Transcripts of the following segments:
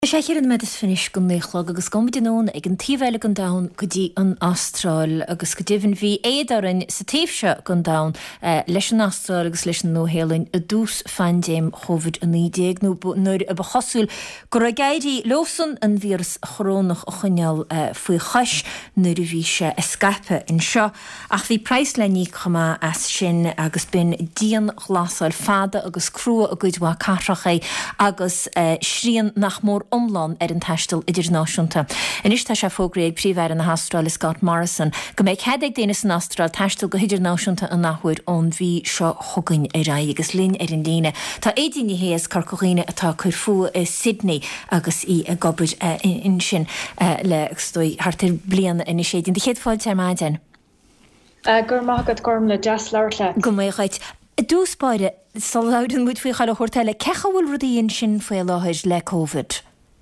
Séchéan me is finis go néchlog agus gombidinón ag an tíhheile an da go dtí an Astráil agus go ddíhann bhí éadarin sa taobhse gan da leis an Astráil agus leis an nóhéalainn a dús fandéim chovid a 19 nuair a bachasúil go ra gaiirí losan an vírus chrónach a chuneal faoi chais nuair a bhí se escape in seo ach bhí preislení chuma as sin agus bin díon glasáil fada agus crua a gcuidhá carracha agus srían nach mór omlán an taistil idirnáisiúnta. Inis tá se fógréig príomhhar an na Astráil is Scott Morrison go méid cheadaigh déanaine san Astráil taistil go idirnáisiúnta an nachhuiir ón bhí seo thugann ar ra agus linn ar an líne. Tá édaoine héas carcóghine atá chuir fu Sydney agus í a gobrid in sin le stoi hartar bliana in sédin. Di chéad fáilte ar maidin? Gur mágad gorm le jazz leirle. Go méid. Dúspáide salláden moet fao chaile chóirteile cecha bhfuil rudaíonn sin faoi láthir le COVID?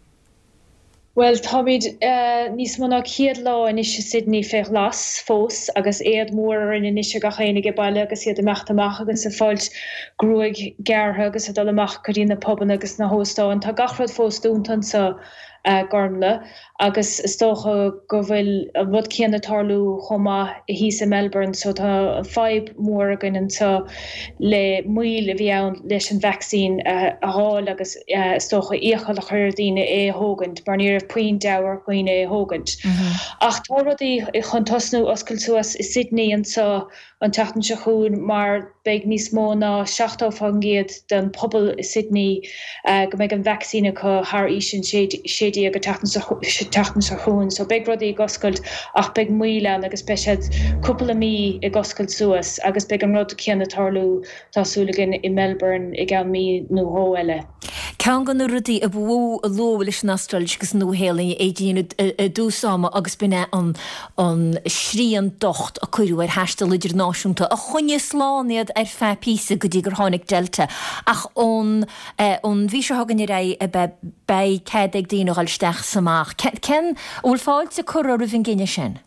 Well, tábid níos muna chiad lá in isise Sydney fech las fós agus éad mór in isise gachéinnig bailile agus iad amachtamach agus a fáilt grúig geartha agus a dul amach go dtí na poban agus na hóstáin. Tá gachrad fós dúntan sa gormle agus stocha go bhfuil rud céanna tarlú chuma i hí Melbourne so tá 5 mór agan sa le muil a bhí ann leis an vaccín a háil agus stocha íochail a chuir daoine hógant mar níor puin deabhar chuoine hógant. Ach tá rudaí i chun tosnú oscail suas i Sydney an sa an tatan se chuún mar beag níos mó ná 16 fangéad den pobl i Sydney go méid an vaccíne chu thar ísin sédí agus tatan sa chuún. So beag rudaí i goscailt ach beag muile agus beisiad cúpla mí i goscailt suas agus beag an rud céanna tarlú tásúlagan i Melbourne i gan mí nó hó eile. Ceann gan rudaí a bhó a ló leis an Astráil agus nóhéalainn é dtíanana dúsáma agus bine an srían docht a cuiú ar heistal idirnáisiúnta a chunne sláiad ar fe písa go dtí gur tháinig delta ach ón bhí se hagan i ra a bei céadaigh daoine gáilsteach samach. Cen bhfuil fáilte chur a bhín gine sin?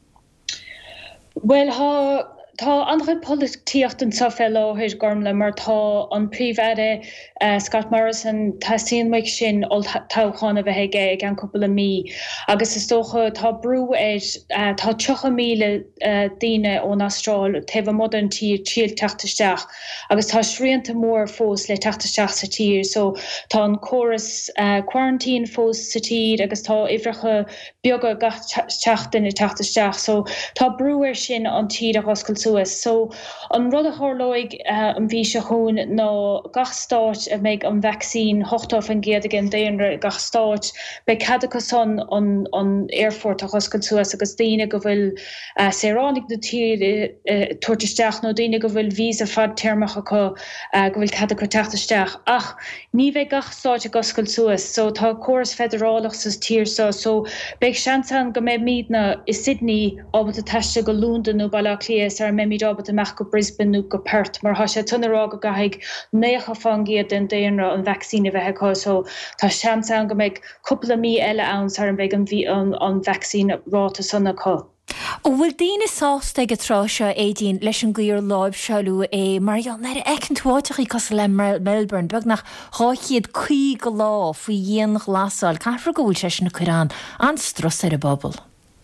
Well, tá anrad políocht an sa fé láthir gormle mar tá an príomhheire Scott Morrison tasíon maic sin ol táchána bheit ag an cúpla mí agus is tócha tá brú tá 3,000 daoine ón Astráil taobh modern tír tíl teachtaisteach agus tá sríanta mór fós le teachtaisteach sa tír so tá an choras quarantine fós sa tír agus tá ifrecha beaga gach teachtain i teachtaisteach so tá brúir sin an tír a hoscail suas. So an rud a thorlóig an bhí se chuún ná gach stáit a méid an vaccín 8 fangéad agin déanra gach stáit be cadcha son an airfort a hoscail suas agus daoine go bhfuil séránig na tír tuairteisteach nó daoine go bhfuil vísa fad termacha go bhfuil cadcha teachtaisteach ach ní bheith gach stáit a goscail suas so tá choras federálach sa tír so beidh seansan go méid míadna i Sydney ábhad a teiste go Lúndan nó Bailaclias ar méid ábhad amach go Brisbane nó go Perth mar tha sé tunará go gaithigh 9 fangéad den déanra an vaccíne bheitá so tá seansan go méid cúpla mí eile anns ar an bheith an vaccín ráta sanna có. Bhfuil daoine sásta go tráseo édín leis an gcuir láib seú mar ar ecin tuáteach cos le Melbourne beag nach háchiad 5 go lá faoi dhéon glasáil caithfar go bhfuil sé sin na chuirán an stras ar a bobbal.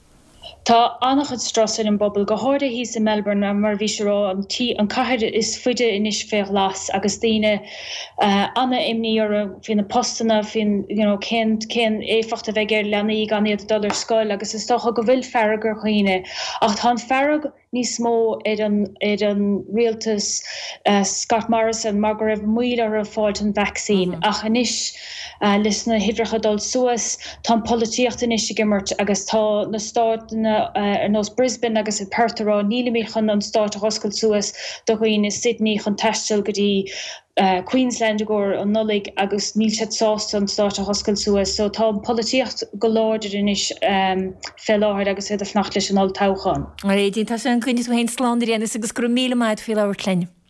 Tá annach an stras in bobbal go háirde hí in Melbourne mar bhí se rá an caithead is fuide inis fé las agus daoine anna imní ar fin na postana fin cén éfachta bheith ar lenaí gan iad dollar scoil agus is stocha go bhfuil ferragur chuoine ach tá ferrag níos mó ar an rialtas Scott Morrison mar go raibh muile ar a fáilt an vaccín ach inis leis na hidrecha dul suas tá políocht inis gimmert agus tá na stáitna ar nós Brisbane agus i Perth rá níla mí chun an stáit a hoscail suas do chuoine is Sydney chun teistil go dtí Queensland gur an nolig agus níl sé sásta an stáit a hoscail suas so tá políocht go láidir inis fé láthir agus é a fnacht leis an all táchan. Ar éidirn tá sé an cuine bhhéin sláándaí agus gur 1,000 maid fí láhar clein.